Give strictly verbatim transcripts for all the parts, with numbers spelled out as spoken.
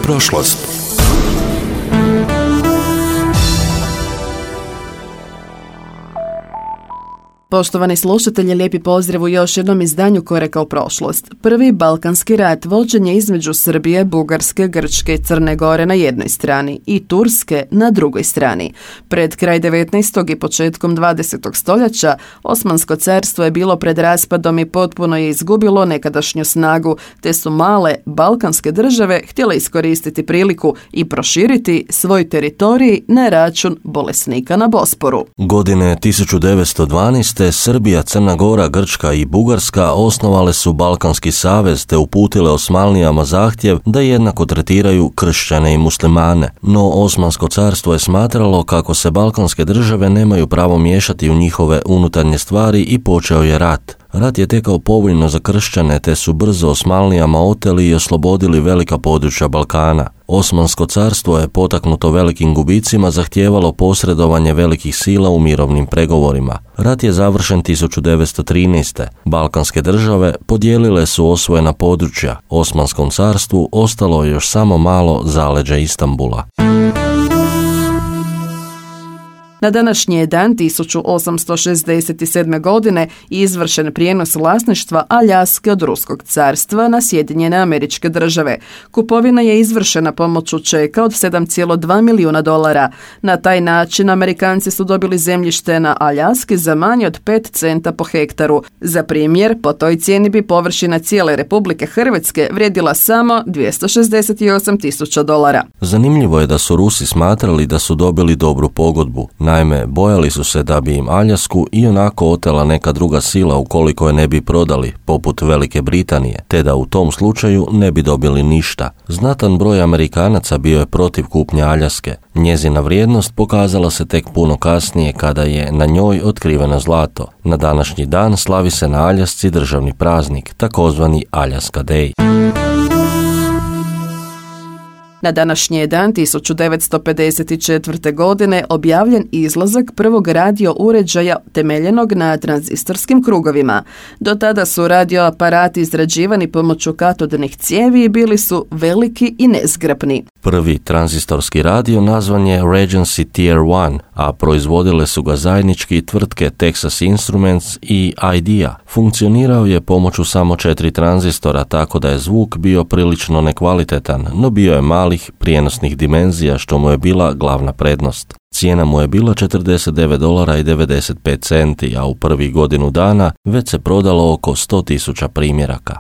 prošlost. Poštovani slušatelji, lijepi pozdrav u još jednom izdanju Koraka u prošlost. Prvi Balkanski rat vođen je između Srbije, Bugarske, Grčke i Crne Gore na jednoj strani i Turske na drugoj strani. Pred kraj devetnaestog i početkom dvadesetog stoljeća Osmansko carstvo je bilo pred raspadom i potpuno je izgubilo nekadašnju snagu, te su male balkanske države htjele iskoristiti priliku i proširiti svoj teritorij na račun bolesnika na Bosporu. Godine tisuću devetsto dvanaeste. Srbija, Crna Gora, Grčka i Bugarska osnovale su Balkanski savez te uputile Osmanlijama zahtjev da jednako tretiraju kršćane i muslimane. No Osmansko carstvo je smatralo kako se balkanske države nemaju pravo miješati u njihove unutarnje stvari i počeo je rat. Rat je tekao povoljno za kršćane te su brzo Osmanlijama oteli i oslobodili velika područja Balkana. Osmansko carstvo je potaknuto velikim gubicima zahtijevalo posredovanje velikih sila u mirovnim pregovorima. Rat je završen tisuću devetsto trinaeste. Balkanske države podijelile su osvojena područja. Osmanskom carstvu ostalo je još samo malo zaleđe Istambula. Na današnji je dan tisuću osamsto šezdeset sedme. godine izvršen prijenos vlasništva Aljaske od Ruskog carstva na Sjedinjene Američke Države. Kupovina je izvršena pomoću čeka od sedam zarez dva milijuna dolara. Na taj način Amerikanci su dobili zemljište na Aljaski za manje od pet centa po hektaru. Za primjer, po toj cijeni bi površina cijele Republike Hrvatske vrijedila samo dvjesto šezdeset osam tisuća dolara. Zanimljivo je da su Rusi smatrali da su dobili dobru pogodbu. Naime, bojali su se da bi im Aljasku i onako otela neka druga sila ukoliko je ne bi prodali, poput Velike Britanije, te da u tom slučaju ne bi dobili ništa. Znatan broj Amerikanaca bio je protiv kupnje Aljaske. Njezina vrijednost pokazala se tek puno kasnije kada je na njoj otkriveno zlato. Na današnji dan slavi se na Aljasci državni praznik, takozvani Aljaska Day. Na današnji je dan tisuću devetsto pedeset četvrte. godine objavljen izlazak prvog radio uređaja temeljenog na tranzistorskim krugovima. Do tada su radioaparati izrađivani pomoću katodnih cijevi i bili su veliki i nezgrapni. Prvi tranzistorski radio nazvan je Regency Tier jedan, a proizvodile su ga zajednički tvrtke Texas Instruments i Idea. Funkcionirao je pomoću samo četiri tranzistora, tako da je zvuk bio prilično nekvalitetan, no bio je malih prijenosnih dimenzija, što mu je bila glavna prednost. Cijena mu je bila četrdeset devet dolara i devedeset pet centi, a u prvih godinu dana već se prodalo oko sto tisuća primjeraka.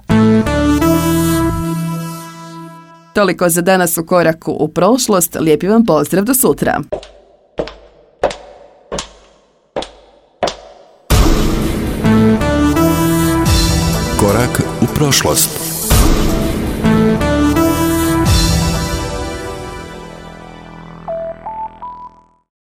Toliko za danas u Koraku u prošlost. Lijepi vam pozdrav, do sutra. Korak u prošlost.